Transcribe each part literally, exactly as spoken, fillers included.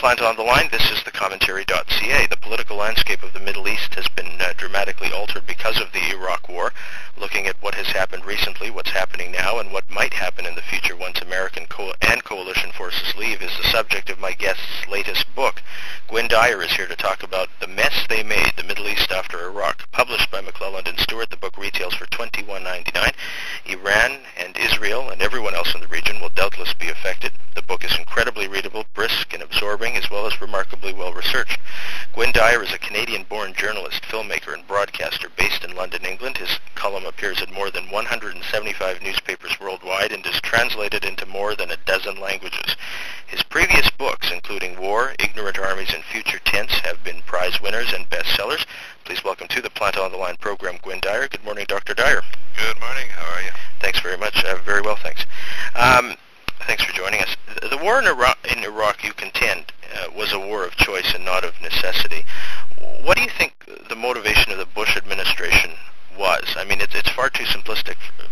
Plant on the Line. This is the commentary dot c a. The political landscape of the Middle East has been uh, dramatically altered because of the Iraq War. Looking at what has happened recently, what's happening now, and what might happen in the future once American co- and coalition forces leave is the subject of my guest's latest book. Gwynne Dyer is here to talk about The Mess They Made, The Middle East After Iraq. Published by McClelland and Stewart, the book retails for twenty-one ninety-nine. Iran and Israel and everyone else in the region will doubtless be affected. The book is incredibly readable, brisk and absorbing, as well as remarkably well-researched. Gwynne Dyer is a Canadian-born journalist, filmmaker, and broadcaster based in London, England. His column appears in more than one hundred seventy-five newspapers worldwide and is translated into more than a dozen languages. His previous books, including War, Ignorant Armies, and Future Tense, have been prize winners and bestsellers. Please welcome to the Plant on the Line program, Gwynne Dyer. Good morning, Doctor Dyer. Good morning. How are you? Thanks very much. Uh, very well, thanks. Um, Thanks for joining us. The war in Iraq, in Iraq you contend, uh, was a war of choice and not of necessity. What do you think the motivation of the Bush administration was? I mean, it's, it's far too simplistic,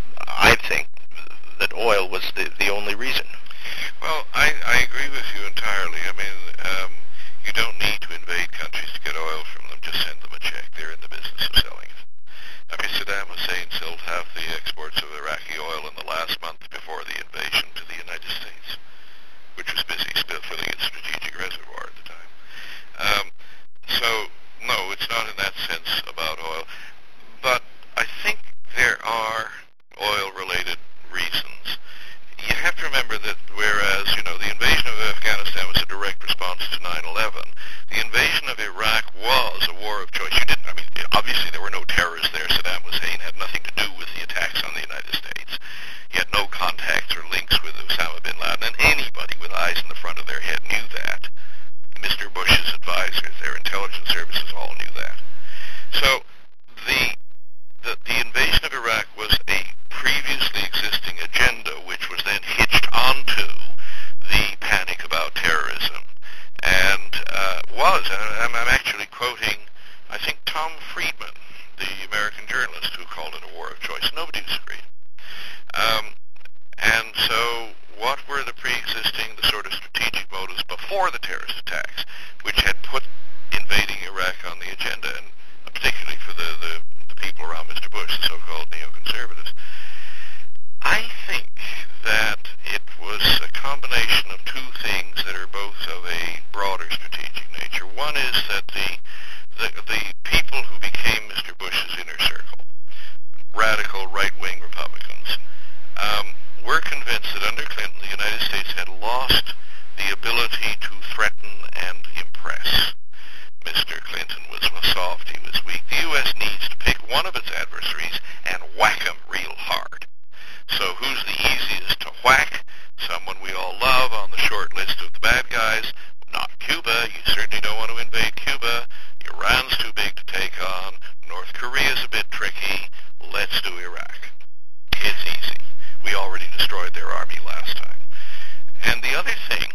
I think, that oil was the, the only reason. Well, I, I agree with you entirely. I mean, um, you don't need to invade countries to get oil from them. Just send them a check. They're in the business of selling it. I mean, Saddam Hussein sold half the exports of Iraqi oil in the last month before the invasion to the United States, which was busy still filling its strategic reservoir at the time. Um, so, no, it's not in that sense about oil. But I think there are oil-related reasons. You have to remember that whereas, you know, the invasion of Afghanistan was a direct response to nine eleven, the invasion of Iraq was a war of choice. You didn't, I mean, obviously there were no terrorists there. Saddam Hussein had nothing to do with the attacks on the United States. He had no contacts or links with Osama bin Laden, and anybody with eyes in the front of their head knew that. Mister Bush's advisors, their intelligence services all knew that. So the, the, the invasion of Iraq was a previously existing agenda, which was then hitched onto the panic about terrorism. And uh, was, and I'm actually quoting, I think, Tom Friedman, the American journalist who called it a war of choice. Nobody disagreed. Um, and so what were the pre-existing, the sort of strategic motives before the terrorist attacks, which had put invading Iraq on the agenda, and particularly for the, the, the people around Mister Bush, the so-called neoconservatives? I think that it was a combination of two things that are both of a broader strategic nature. One is that the the, the people who became Mister Bush's inner circle, radical right-wing Republicans, um, were convinced that under Clinton the United States had lost the ability to threaten and impress. Mister Clinton was soft, he was weak. The U S needs to pick one of its adversaries and whack him real hard. So who's the easiest to whack? Someone we all love on the short list of the bad guys. Not Cuba. You certainly don't want to invade Cuba. Iran's too big to take on. North Korea's a bit tricky. Let's do Iraq. It's easy. We already destroyed their army last time. And the other thing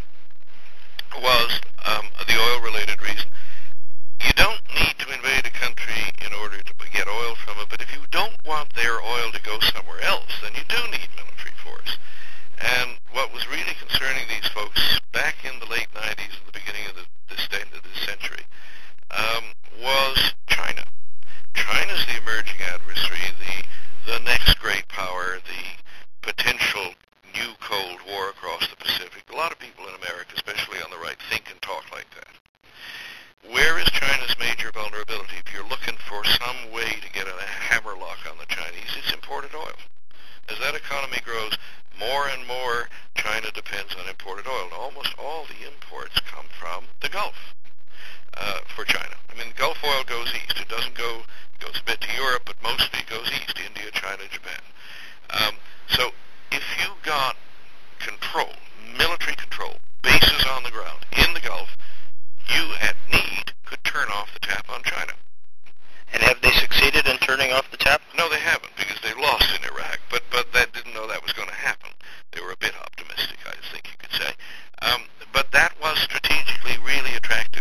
was um, the oil-related reason. You don't need to invade a country in order to get oil from it, but if you don't want their oil to go somewhere else, then you do need military force. And what was really concerning these folks back in the late nineties and the beginning of the, this end of this century um, was China. China's the emerging adversary, the, the next great power, the potential new Cold War across the Pacific. A lot of people in America, especially on the right, think and talk like that. Where is China's major vulnerability? If you're looking for some way to get a hammerlock on the Chinese, it's imported oil. As that economy grows, more and more China depends on imported oil. And almost all the imports come from the Gulf uh, for China. I mean, Gulf oil goes east. It doesn't go, it goes a bit to Europe, but mostly it goes east, India, China, Japan. Um, so if you got control, military control, bases on the ground in the Gulf, you at need could turn off the tap on China. And have they succeeded in turning off the tap? No, they haven't, because they lost in Iraq. But but that didn't know that was going to happen. They were a bit optimistic, I think you could say. Um, but that was strategically really attractive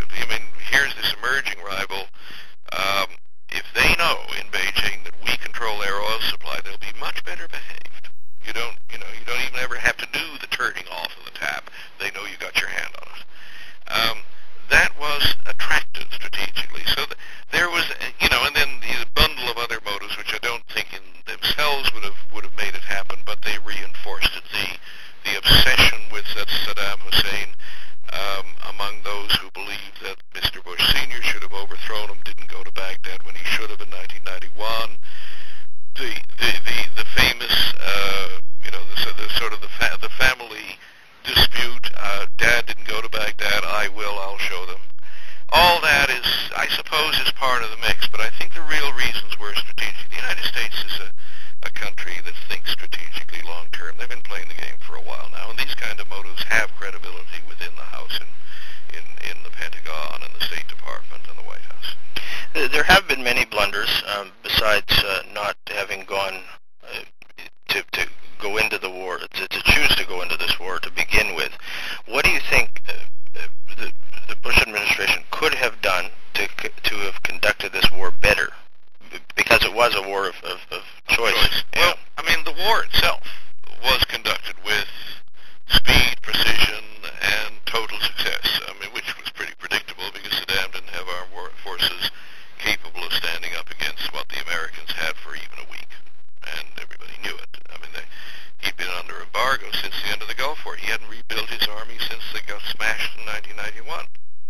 Pentagon and the State Department and the White House. There have been many blunders, um, besides uh, not having gone uh, to, to go into the war, to, to choose to go into this war to begin with. What do you think uh, the, the Bush administration could have done to to have conducted this war better? Because it was a war of, of, of choice. choice. Well, I mean, the war itself was conducted with speed, precision, and total success. I mean, which was pretty predictable because Saddam didn't have armed war forces capable of standing up against what the Americans had for even a week, and everybody knew it. I mean, they, he'd been under embargo since the end of the Gulf War. He hadn't rebuilt his army since they got smashed in nineteen ninety-one.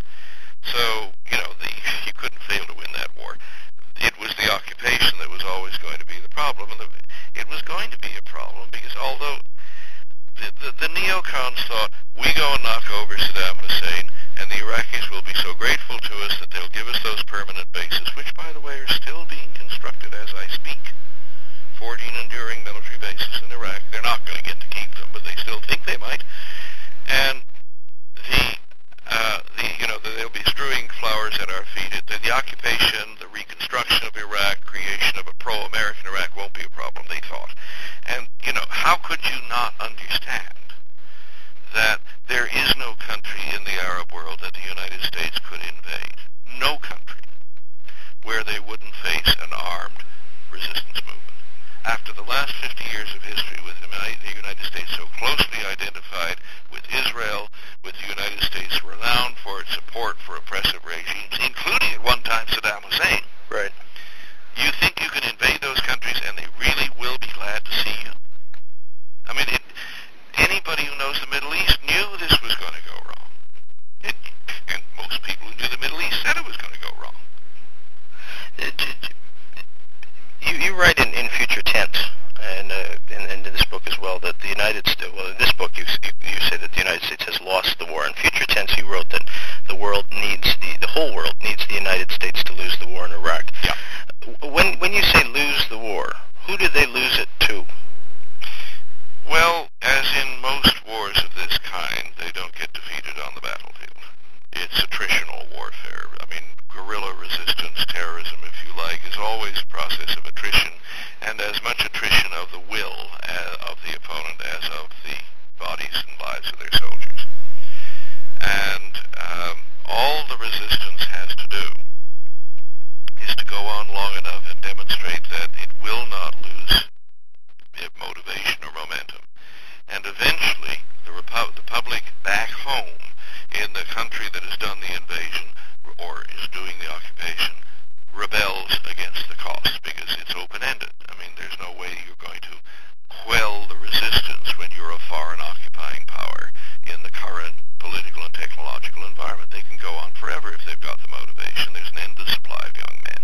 So, you know, the, he couldn't fail to win that war. It was the occupation that was always going to be the problem, and the, it was going to be a problem because although the, the, the neocons thought, we go and knock over Saddam Hussein, and the Iraqis will be so grateful to us that they'll give us those permanent bases, which, by the way, are still being constructed as I speak. fourteen enduring military bases in Iraq. They're not going to get to keep them, but they still think they might. And the, uh, the you know, they'll be strewing flowers at our feet. The, the occupation, the reconstruction of Iraq, creation of a pro-American Iraq won't be a problem, they thought. And, you know, how could you not understand that there is no country in the Arab world that the United States could invade? No country where they wouldn't face an armed resistance movement. After the last fifty years of history with the United States so closely identified with Israel, with the United States renowned for its support for oppressive regimes, including at one time Saddam Hussein. Right. You think you can invade those countries and they really will be glad to see you? I mean, it, anybody who knows the Middle East knew this was going to go wrong. It, and most people who knew the Middle East said it was going to go wrong. You, you write in, in future tense, and, uh, and, and in this book as well, that the United States, well, in this book you, you say that the United States has lost the war. In future tense, you wrote that the world needs, the, the whole world needs the United States to lose the war in Iraq. Yeah. When, when you say lose the war, who did they lose it to? Well, as in most wars of this kind, they don't get defeated on the battlefield. It's attritional warfare. I mean, guerrilla resistance, terrorism, if you like, is always a process of attrition, and as much attrition of the will uh, of the opponent as of the bodies and lives of their soldiers. And um, all the resistance has to do is to go on long enough and demonstrate that it will not lose motivation or momentum. And eventually, the, Repu- the public back home in the country that has done the invasion or is doing the occupation rebels against the cost because it's open-ended. I mean, there's no way you're going to quell the resistance when you're a foreign occupying power in the current political and technological environment. They can go on forever if they've got the motivation. There's an endless supply of young men.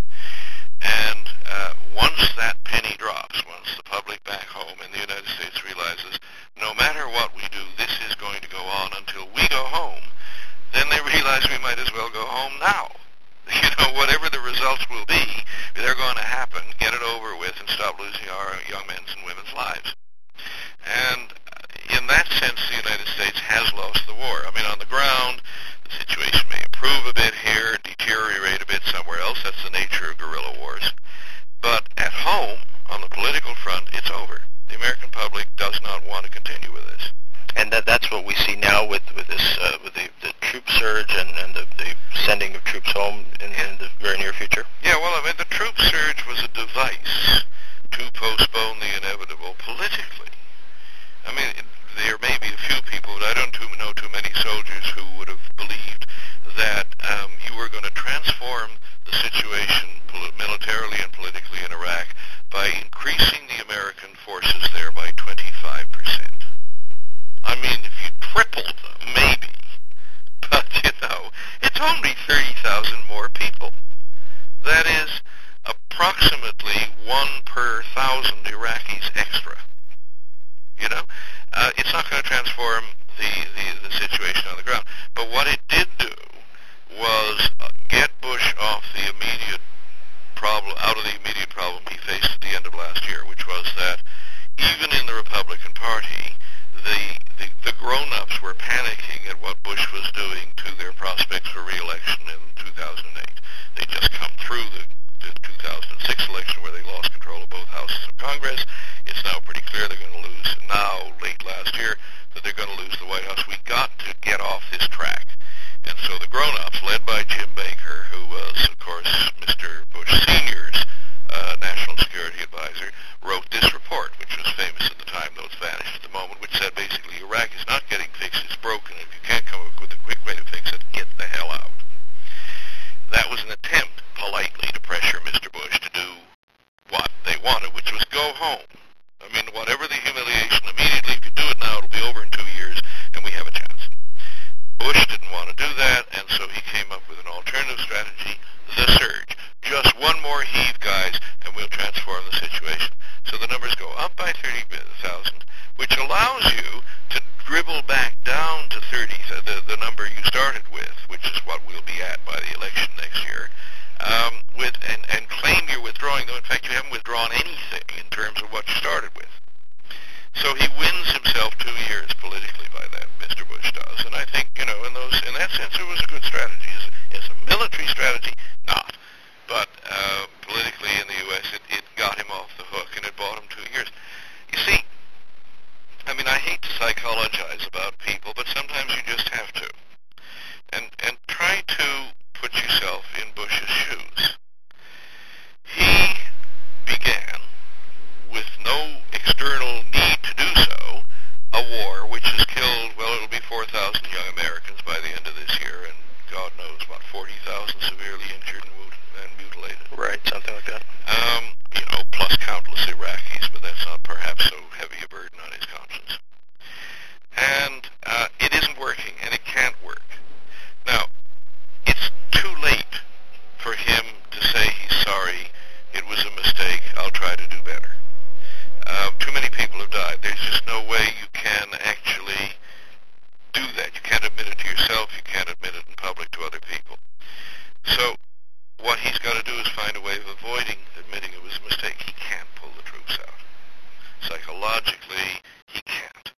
And uh, once that penny drops, once the public back home in the United States realizes no matter what we do, this is going to go on until we go home, then they realize we might as well go home now. You know, whatever the results will be, they're going to happen. Get it over with and stop losing our young men's and women's lives. And in that sense, the United States has lost the war. I mean, on the ground, the situation may improve a bit here, deteriorate a bit somewhere else. That's the nature of guerrilla wars. But at home, on the political front, it's over. The American public does not want to continue with this. And that that's what we see now with, with this uh, with the, the troop surge and, and the, the sending of troops home in, in the very near future. Yeah, well, I mean, the troop surge was a device to postpone the inevitable politically. I mean, it, there may be a few people, but I don't too, know too many soldiers who would have believed that um, you were going to transform the situation pol- militarily and politically in Iraq by increasing the American forces there by twenty-five percent. I mean, if you tripled them, maybe. But, you know, it's only thirty thousand more people. That is approximately one per thousand Iraqis extra. You know? Uh, it's not going to transform the, the, the situation on the ground. But what it did do was uh, get Bush off the immediate problem, out of the immediate problem he faced at the end of last year, which was that even in the Republican Party, the, the, the grown-ups were panicking at what Bush was doing to their prospects grown-ups, led by Jim Baker, who was, of course, Mister Bush Senior's uh, national security advisor, wrote this report, which was famous at the time, though it's vanished at the moment, which said basically Iraq is not getting fixed, it's broken. If you can't come up with a quick way to fix it, get the hell out. That was an attempt, politely, to pressure Mister Bush to do what they wanted, which was go home. I mean, whatever the humiliation, immediately, if you do it now, it'll be over in two years, and we have a chance. Bush didn't want to do that, and so he came up with an alternative strategy, the surge. Just one more heave, guys, and we'll transform the situation. So the numbers go up by thirty thousand, which allows you to dribble back down to thirty, the, the number you started with, which is what we'll be at by the election next year, um, with and, and claim you're withdrawing, though in fact you haven't withdrawn anything in terms of what you started with. So he wins himself two years politically by that, Mister Bush does. And I think, you know, in those, in that sense, it was a good strategy. As, as a military strategy, not. But uh, politically in the U S, it, it got him off the hook, and it bought him two years. You see, I mean, I hate to psychologize about people, but sometimes you just have to. And, and try to put yourself in Bush's shoes. He began, with no external need to do so, a war which has killed, well, it'll be four thousand young Americans by the end of this year, and God knows, what, forty thousand severely injured and, mut- and mutilated. Right, something like that. Um, you know, plus countless Iraqis, but that's not perhaps so heavy a burden on his conscience. And uh, it isn't working, and it can't work. Now, it's too late for him to say he's sorry, it was a mistake, I'll try to do better. Uh, too many people have died. There's just no way you can actually do that. You can't admit it to yourself. You can't admit it in public to other people. So what he's got to do is find a way of avoiding admitting it was a mistake. He can't pull the troops out. Psychologically, he can't.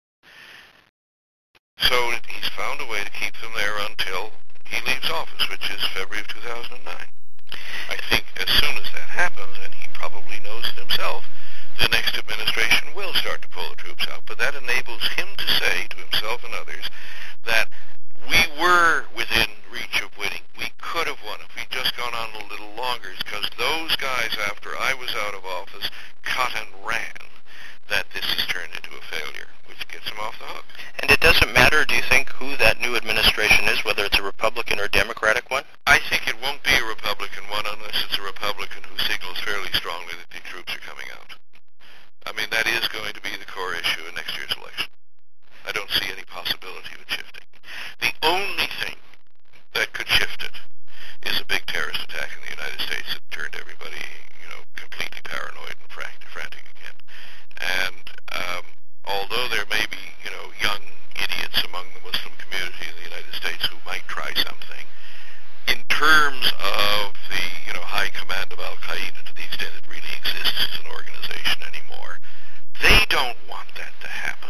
So he's found a way to keep them there until he leaves office, which is February of two thousand nine. I think as soon as that happens, and he probably knows it himself, the next administration will start to pull the troops out. But that enables him to say to himself and others that we were within reach of winning. We could have won if we'd just gone on a little longer, because those guys, after I was out of office, cut and ran, that this has turned into a failure, which gets him off the hook. And it doesn't matter, do you think, who that new administration is, whether it's a Republican or Democratic one? I think it won't be a Republican one unless it's a Republican who signals fairly strongly that the troops are coming out. I mean, that is going to be the core issue in next year's election. I don't see any possibility of it shifting. The only thing that could shift it is a big terrorist attack in the United States that turned everybody, you know, completely paranoid and frantic, frantic again. And um, although there may be, you know, young idiots among the Muslim community in the United States who might try something, in terms of the, you know, high command of Al-Qaeda, to the extent it really exists as an organization anymore, they don't want that to happen,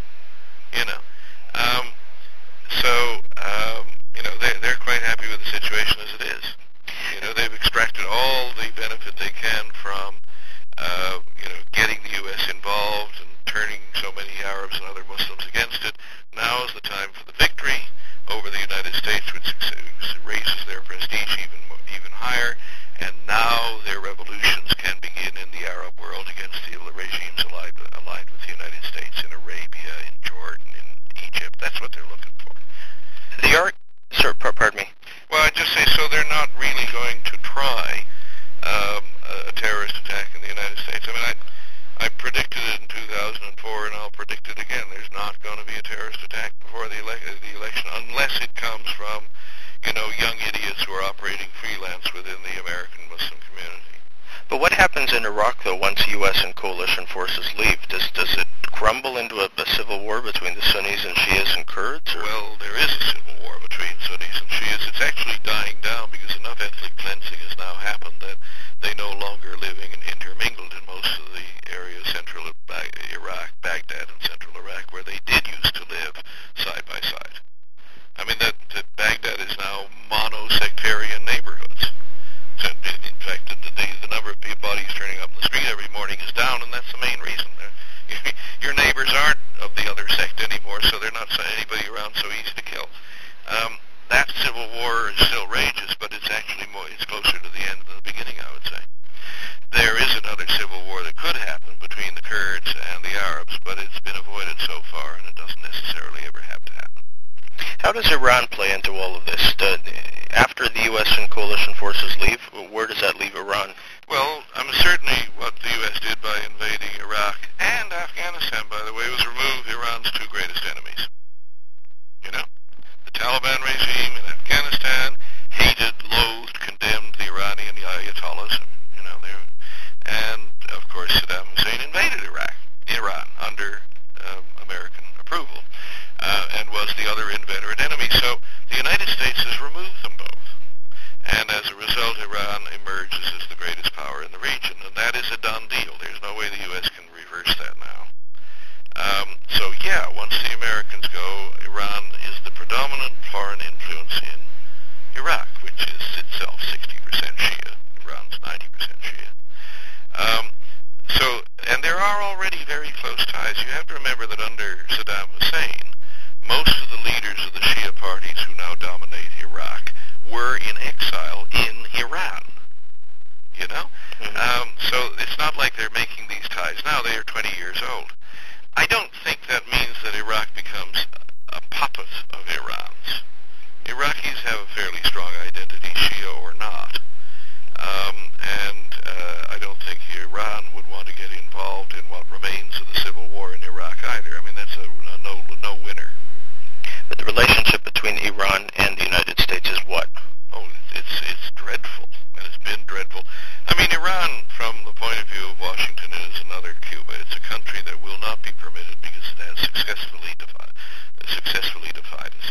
you know. Um, so, um, you know, they're, they're quite happy with the situation as it is. You know, they've extracted all the benefit they can from, uh, you know, getting the U S involved and turning so many Arabs and other Muslims against it. Now is the time for the victory over the United States, which raises their prestige even even higher, and now their revolutions can begin in the Arab world against the regimes allied, allied with the United States in Arabia, in Jordan, in Egypt. That's what they're looking for. The art, sir, pardon me. Well, I just say, so they're not really going to try um, a terrorist attack in the United States. I mean, I, I predicted it in two thousand four, and I'll predict it again. There's not going to be a terrorist attack before the, ele- the election, unless it comes from, you know, young idiots who are operating freelance within the American Muslim community. But what happens in Iraq, though, once U S and coalition forces leave? Does does it crumble into a, a civil war between the Sunnis and Shias and Kurds? Or? Well, there is a civil war between Sunnis and Shias. It's actually dying down because enough ethnic cleansing has now happened that they no longer living and intermingled in most of the areas central of ba- Iraq, Baghdad and central Iraq, where they did used to live side by side. I mean, that, that Baghdad is now mono-sectarian neighborhoods. So, in fact, the, the, the number of bodies turning up in the street every morning is down, and that's the main reason. Your neighbors aren't of the other sect anymore, so they're not anybody around so easy to kill. Um, war still rages, but it's actually more, it's closer to the end than the beginning, I would say. There is another civil war that could happen between the Kurds and the Arabs, but it's been avoided so far, and it doesn't necessarily ever have to happen. How does Iran play into all of this? The, after the U S and coalition forces leave, where does that leave Iran? Well, um, certainly what the U S did by invading Iraq and Afghanistan, by the way, was remove Iran's two greatest enemies. You know, the Taliban regime in Afghanistan hated, loathed, condemned the Iranian Ayatollahs. You know, they and of course Saddam Hussein invaded Iraq, Iran under um, American approval, uh, and was the other inveterate enemy. So the United States has removed them both. And as a result, Iran emerges as the greatest power in the region, and that is a done deal. There's no way the U S can reverse that now. Um, so yeah, once the Americans go, Iran is the predominant foreign influence in Iraq, which is itself sixty percent Shia. Iran's ninety percent Shia. Um, so, and there are already very close ties. You have to remember that under Saddam Hussein, most of the leaders of the Shia parties who now dominate Iraq were in exile in Iran, you know? Mm-hmm. Um, so it's not like they're making these ties now. They are twenty years old. I don't think that means that Iraq becomes a puppet of Iran's. Iraqis have a fairly strong identity, Shia or not. Um, and uh, I don't think Iran would want to get involved in what remains of the civil war in Iraq either. I mean, that's a, a no, no winner. But the relationship between Iran and the United States is what? Oh, it's it's dreadful, and it's been dreadful. I mean, Iran, from the point of view of Washington, is another Cuba. It's a country that will not be permitted because it has successfully defied, successfully defied us.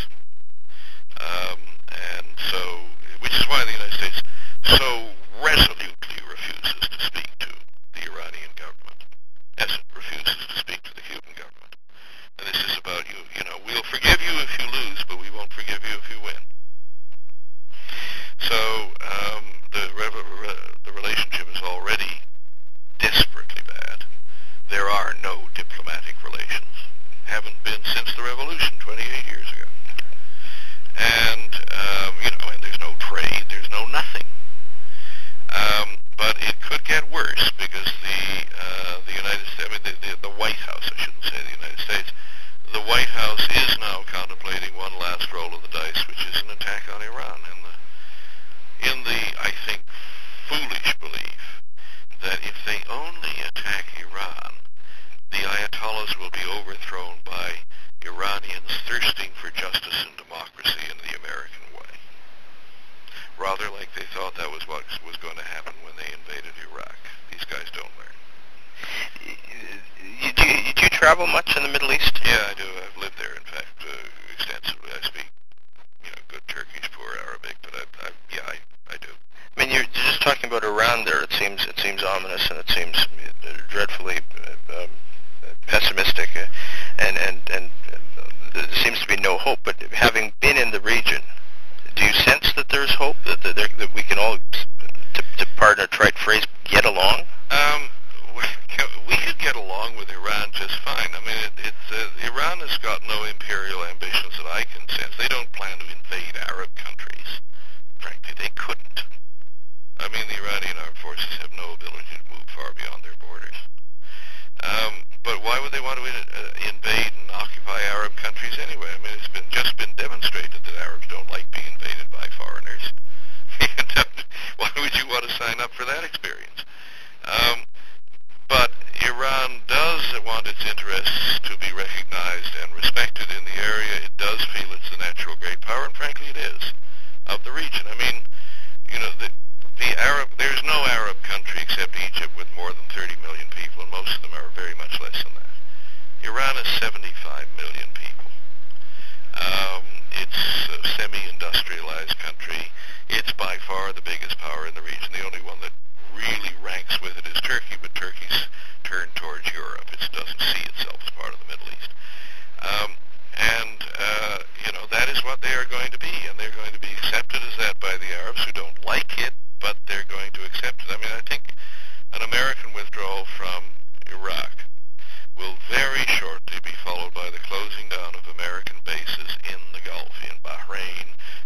Um, and so, which is why the United States so resolutely refuses to speak to the Iranian government, as it refuses to speak to the Cuban government. And this is about you, you know, we'll forgive you if you lose, but we won't forgive you if you win. So um, the, re- the relationship is already desperately bad. There are no diplomatic relations. Haven't been since the revolution twenty-eight years ago. And, um, you know, and there's no trade, there's no nothing. Um, but it could get worse because the uh, the United States, I mean, the, the, the White House, I shouldn't say the United States, the White House is now contemplating one last roll of the dice, which is an attack on Iran. And the, in the, I think, foolish belief that if they only attack Iran, the Ayatollahs will be overthrown by Iranians thirsting for justice and democracy in the American way. Rather like they thought that was what was going to happen when they invaded Iraq. These guys don't learn. You, do, you, do you travel much in the Middle East? Yeah, I do. I've lived there, in fact, uh, extensively. I speak, you know, good Turkish, poor Arabic, but I, I, yeah, I, I do. I mean, you're just talking about Iran there. It seems it seems ominous and it seems dreadfully uh, um, pessimistic, uh, and and and uh, there seems to be no hope. But having been in the region, do you sense that there's hope that that, there, that we can all, to, to pardon a trite phrase, get along? Um, we could get along with Iran just fine. I mean, it, it's uh, Iran has got no imperial ambitions that I can sense. They don't plan to invade Arab countries. Frankly, they couldn't. I mean, the Iranian armed forces have no ability to move far beyond their borders. Um, but why would they want to in, uh, invade and occupy Arab countries anyway? I mean, it's been just been demonstrated that Arabs don't like being invaded by foreigners. Why would you want to sign up for that experience? Um, but Iran does want its interests to be recognized and respected in the area. It does feel it's the natural great power, and frankly it is, of the region. I mean, you know, the, the Arab, there's no Arab country except Egypt with more than thirty million people, and most of them are very much less than that. Iran is seventy-five million people. Um, it's a semi-industrialized country. It's by far the biggest power in the region. The only one that really ranks with it is Turkey, but Turkey's turned towards Europe. It doesn't see itself as part of the Middle East. Um, and, uh, you know, that is what they are going to be, and they're going to be accepted as that by the Arabs who don't like it, but they're going to accept it. I mean, I think an American withdrawal from Iraq will very shortly be followed by the closing down of American bases in the Gulf, in Bahrain,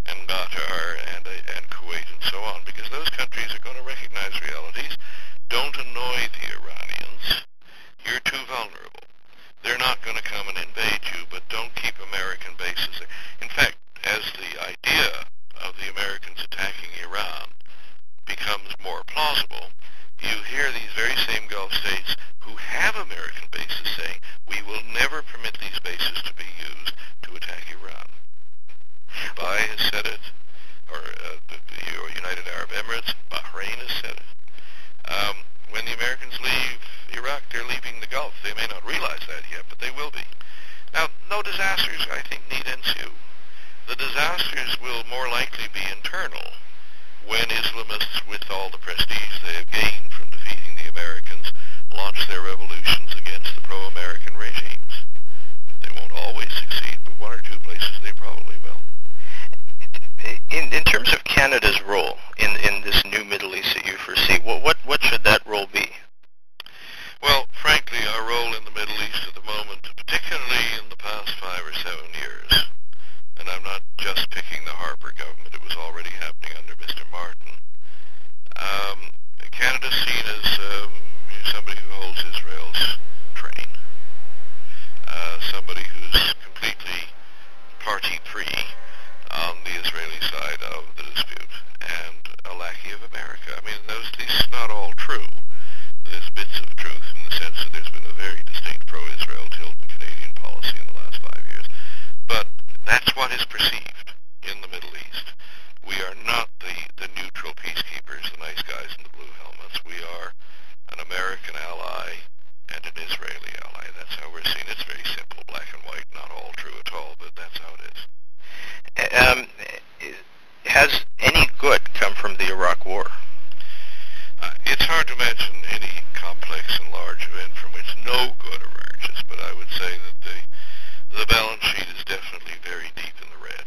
of the Americans attacking Iran becomes more plausible, you hear these very same Gulf states who have American bases saying, we will never permit these bases to be used to attack Iran. Dubai has said it, or uh, the, the United Arab Emirates, Bahrain has said it. Um, when the Americans leave Iraq, they're leaving the Gulf. They may not realize that yet, but they will be. Now, no disasters, I think, need ensue. The disasters will more likely be internal when Islamists, with all the prestige they have gained from defeating the Americans, launch their revolutions against the pro-American regimes. They won't always succeed, but one or two places they probably will. In, in terms of Canada's role in, in this new Middle East that you foresee, what, what, what should that role be? Well, frankly, our role in the Middle East at the moment, particularly in the past five or seven years, and I'm not just picking the Harper government, it was already happening under Mister Martin, um, Canada's seen as um, somebody who holds Israel's train, uh, somebody who's completely party-free on the Israeli side of the dispute, and a lackey of America. I mean, those, this is not all true. There's bits of truth in the sense that there's been a very distinct pro-Israel tilt in Canadian policy in the last five years. But that's what is perceived in the Middle East. We are not the, the neutral peacekeepers, the nice guys in the blue helmets. We are an American ally and an Israeli ally. That's how we're seen. It's very simple, black and white, not all true at all, but that's how it is. Um, has any good come from the Iraq War? Uh, it's hard to imagine any complex and large event from which no good emerges, but I would say that the the balance sheet is definitely very deep in the red.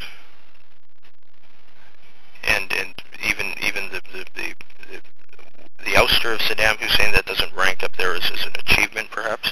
And and even even the the, the, the, the ouster of Saddam Hussein, that doesn't rank up there as, as an achievement, perhaps?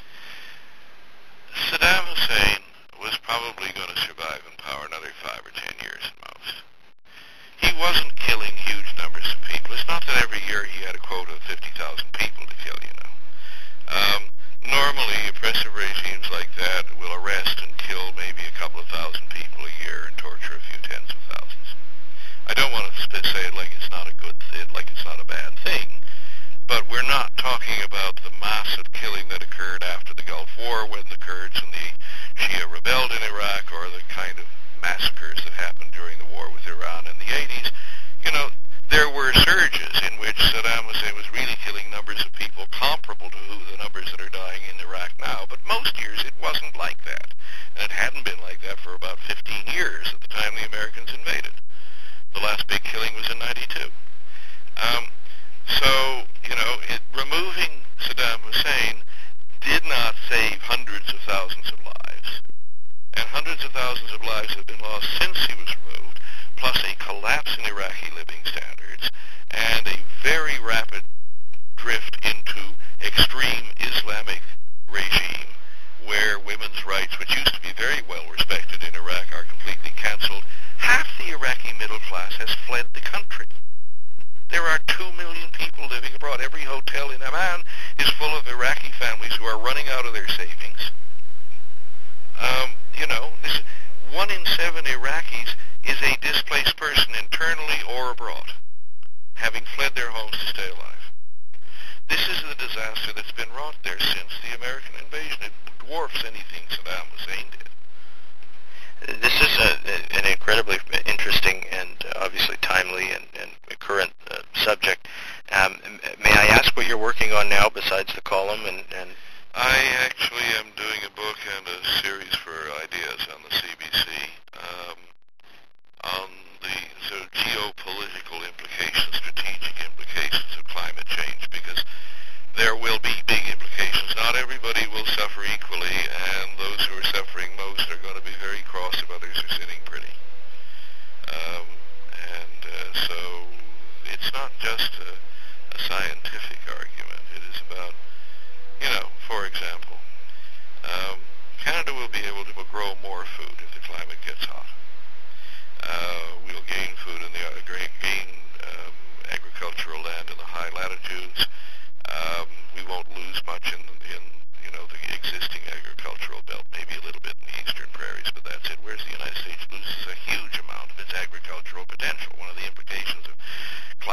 Saddam Hussein was probably going to survive in power another five or ten years at most. He wasn't killing huge numbers of people. It's not that every year he had a quota of fifty thousand people to kill, you know. Um, normally, oppressive regimes like that will arrest and kill maybe a couple of thousand people a year and torture a few tens of thousands. I don't want to say it like it's not a good thing, like it's not a bad thing, but we're not talking about the massive killing that occurred after the Gulf War when the Kurds and the Shia rebelled in Iraq, or the kind of massacres that happened during the war with Iran in the eighties. You know, there were surges in which Saddam Hussein was really killing numbers of people comparable to who the numbers that are dying in Iraq now, but most years it wasn't like that. And it hadn't been like that for about fifteen years at the time the Americans invaded. The last big killing was in ninety-two. Um, so, you know, it, removing Saddam Hussein did not save hundreds of thousands of lives. And hundreds of thousands of lives have been lost since he was removed, plus a collapse in Iraqi living standards, and a very rapid drift into extreme Islamic regime, where women's rights, which used to be very well respected in Iraq, are completely cancelled. Half the Iraqi middle class has fled the country. There are two million people living abroad. Every hotel in Amman is full of Iraqi families who are running out of their savings. Um, you know, this, one in seven Iraqis is a displaced person internally or abroad, having fled their homes to stay alive. This is the disaster that's been wrought there since the American invasion. It dwarfs anything Saddam Hussein did. This is a, an incredibly interesting and uh, obviously timely and, and current uh, subject. Um, may I ask what you're working on now besides the column? And, and I actually am doing a book and a series for Ideas on the C B C um, on the sort of geopolitical implications, strategic implications of climate change, because there will be big implications. Not everybody will suffer equally, and those who are suffering most are going to be very cross if others are sitting pretty. Um, and uh, so it's not just a, a scientific argument. It is about, you know, for example, um, Canada will be able to grow more food if the climate gets hot. Uh, we'll gain food in the uh, gain um, agricultural land in the high latitudes. Um, we won't lose much in, in, you know, the existing agricultural belt, maybe a little bit in the eastern prairies, but that's it. Whereas the United States loses a huge amount of its agricultural potential. One of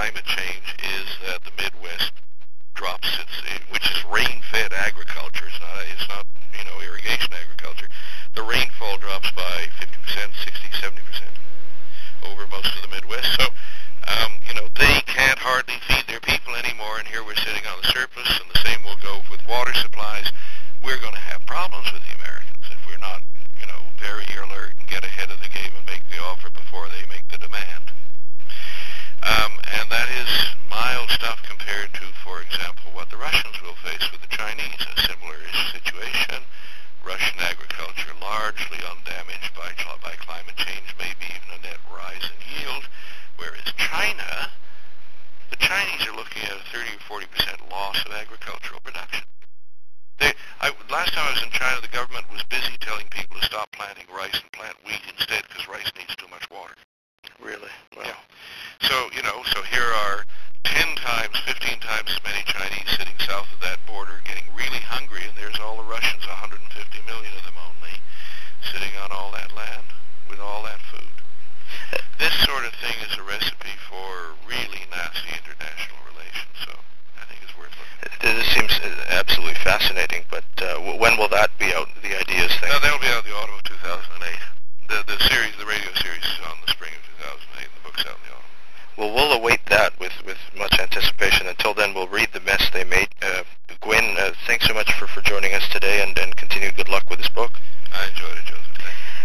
climate change is that the Midwest drops its, which is rain-fed agriculture. It's not, it's not, you know, irrigation agriculture. The rainfall drops by fifty percent, sixty, seventy percent over most of the Midwest. So, um, you know, they can't hardly feed their people anymore, and here we're sitting on the surplus, and the same will go with water supplies. We're going to have problems with the Americans if we're not, you know, very alert and get ahead of the game and make the offer before they make the demand. Um, and that is mild stuff compared to, for example, what the Russians will face with the Chinese, a similar situation. Russian agriculture largely undamaged by, by climate change, maybe even a net rise in yield, whereas China, the Chinese are looking at a thirty or forty percent loss of agricultural production. They, I, last time I was in China, the government was busy telling people to stop planting rice and plant wheat instead because rice needs too much water. Really? Wow. Yeah. So, you know, so here are ten times, fifteen times as many Chinese sitting south of that border getting really hungry, and there's all the Russians, one hundred fifty million of them only, sitting on all that land with all that food. This sort of thing is a recipe for really nasty international relations, so I think it's worth looking at. This seems absolutely fascinating, but uh, when will that be out, the ideas thing? No, that'll be out in the autumn of two thousand eight. The, the series, the radio series is on the spring of two thousand eight, and the book's out in the autumn. Well, we'll await